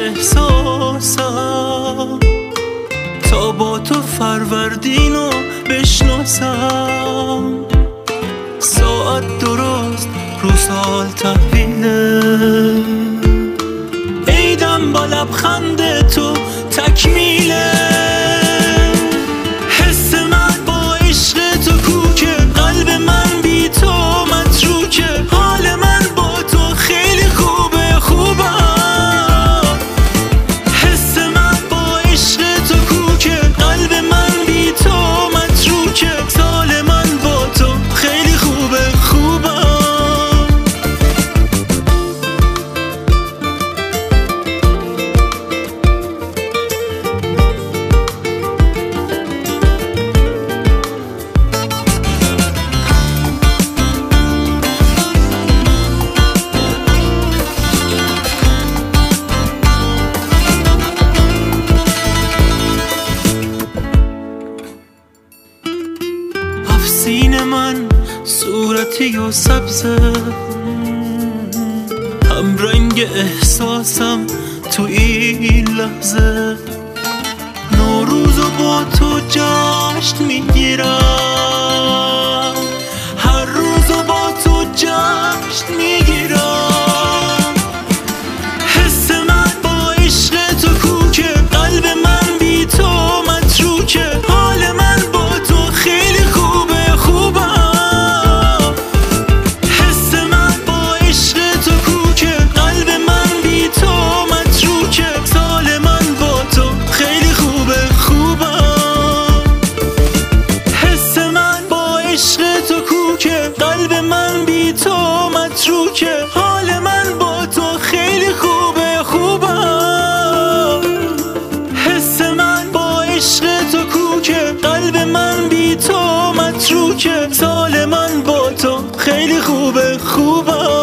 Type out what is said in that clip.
احساسم تا با تو فروردینو بشناسم. ساعت درست رو سال تحویله، عیدم با لبخند تو تکمیله. حس من با عشق تو کوکه، قلب من بی تو متروکه. حال من با تو خیلی خوبه خوبم. حس من با عشق تو کوکه، قلب من بی تو متروکه. سال من با تو خیلی خوبه خوبم. سینه من صورتی و سبزه، هم رنگ احساسم تو این لحظه. نوروزو با تو جشن میگیرم، هر روزو با تو جشن میگیرم. حس من با عشق تو کوکه، قلب من بی تو متروکه. حال من با تو خیلی خوبه خوبم. حس من با عشق تو کوکه، قلب من بی تو متروکه. سال من با تو خیلی خوبه خوبم. حس من با عشق تو کوکه، قلب من بی تو متروکه. حال من با تو خیلی خوبه خوبم. حس من با عشق تو کوکه، قلب من بی تو متروکه. سال من با تو خیلی خوبه خوبم.